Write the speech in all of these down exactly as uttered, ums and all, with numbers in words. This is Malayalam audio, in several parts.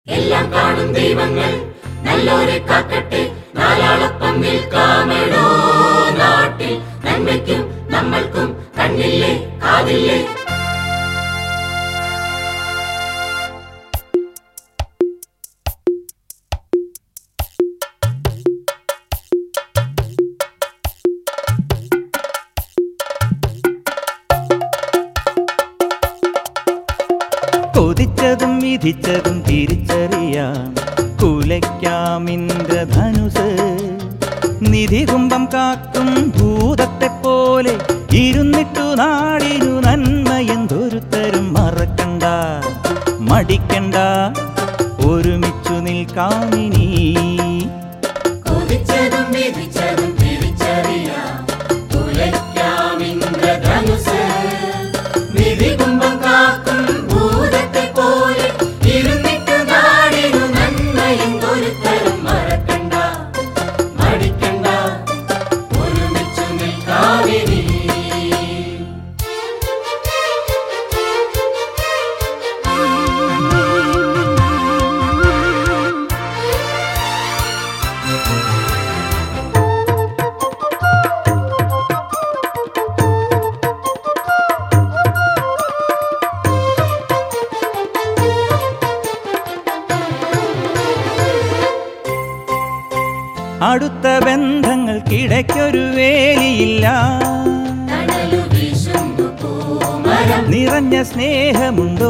എല്ലാം കാണും ദൈവങ്ങൾ നല്ലോരെ കാക്കട്ടെ. നാലാളൊപ്പം നിൽക്കാമെടോ നാട്ടിൽ. നന്മയ്ക്കും നമ്മൾക്കും കണ്ണില്ലേ കാതില്ലേ. കൊതിച്ചതും വിധിച്ചതും തിരിച്ചറിയാം കുലയ്ക്കാം ഇന്ദ്രധനുസ്. നിധികുംഭം കാക്കും ഭൂതത്തെ പോലെ ഇരുന്നിട്ടു നാടിനു നന്മയെന്തൊരുത്തരും മറക്കണ്ട, മടിക്കണ്ട, ഒരുമിച്ചു നിൽക്കാമിനി. കൊതിച്ചതും വിധിച്ചതും തിരിച്ചറിയാം കുലയ്ക്കാം ഇന്ദ്രധനുസ്. നിധികുംഭം കാക്കും ഭൂതത്തെ പോലെ ഇരുന്നിട്ടു നാടിനു നന്മയെന്തൊരുത്തരും മറക്കണ്ട, മടിക്കണ്ട, ഒരുമിച്ചു നിൽക്കാമിനി. അടുത്ത ബന്ധങ്ങൾക്കിടയ്ക്കൊരു വേലിയില്ല, നിറഞ്ഞ സ്നേഹമുണ്ടോ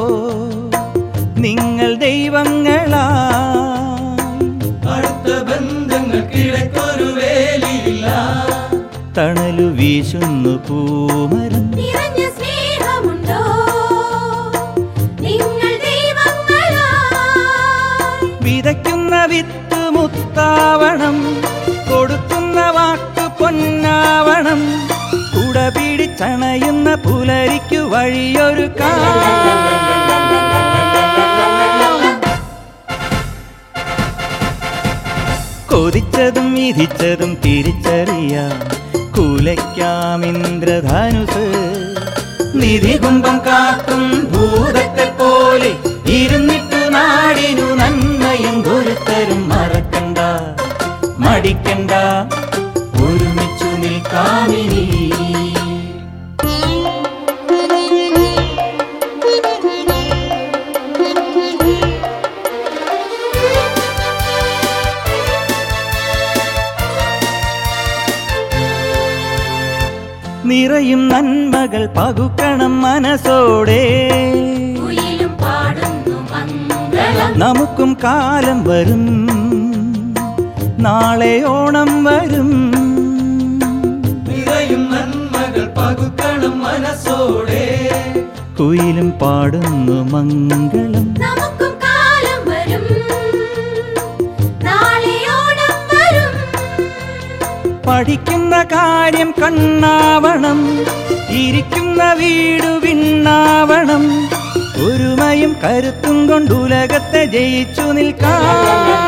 നിങ്ങൾ ദൈവങ്ങളാ. അടുത്ത ബന്ധങ്ങൾക്കിടയ്ക്കൊരു വേലിയില്ല, തണലു വീശുന്നു പൂമരം. നിറഞ്ഞ സ്നേഹമുണ്ടോ നിങ്ങൾ ദൈവങ്ങളാ. വിതയ്ക്കുന്ന വിത്ത് മുത്താവണം, കൊടുക്കുന്ന വാക്ക് പൊന്നാവണം. കുട പിടിച്ചണയുന്ന പുലരിക്കു വഴിയൊരു കാ. കൊതിച്ചതും വിധിച്ചതും തിരിച്ചറിയാം കുലയ്ക്കാം ഇന്ദ്രധനുസ്. നിധികുംഭം കാക്കും ഭൂതത്തെ പോലെ ഇരുന്നിട്ടു നാടിനു നന്മയെന്തൊരുത്തരും മറക്കണ്ട, മടിക്കണ്ട, ഒരുമിച്ചു നിൽക്കാമിനി. നിറയും നന്മകൾ പകുക്കണം മനസ്സോടെ. കുയിലും പാടുന്നു മംഗളം. നമുക്കും കാലം വരും, നാളെ ഓണം വരും. നിറയും നന്മകൾ പകുക്കണം മനസ്സോടെ. കുയിലും പാടുന്നു മംഗളം. നമുക്കും കാലം വരും, നാളെ ഓണം വരും. പഠിക്കുന്ന കാര്യം കണ്ണാവണം, ഇരിക്കുന്ന വീടു വിണ്ണാവണം. ഒരുമയും കരുത്തും കൊണ്ടുലകത്തെ ജയിച്ചു നിൽക്കാം.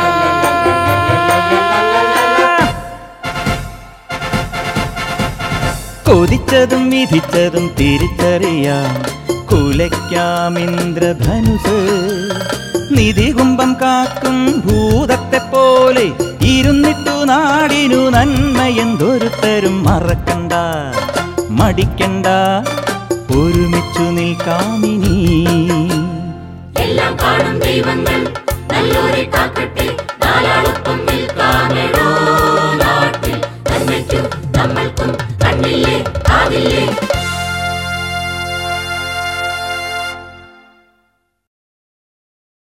കൊതിച്ചതും വിധിച്ചതും തിരിച്ചറിയാം കുലയ്ക്കാം ഇന്ദ്രധനുസ്. നിധികുംഭം കാക്കും ഭൂതത്തെ പോലെ ഇരുന്നിട്ടു നാടിനു നന്മയെന്തൊരുത്തരും മറക്കണ്ട, മടിക്കണ്ട, ഒരുമിച്ചു നിൽക്കാമിനി. എല്ലാം കാണും ദൈവങ്ങൾ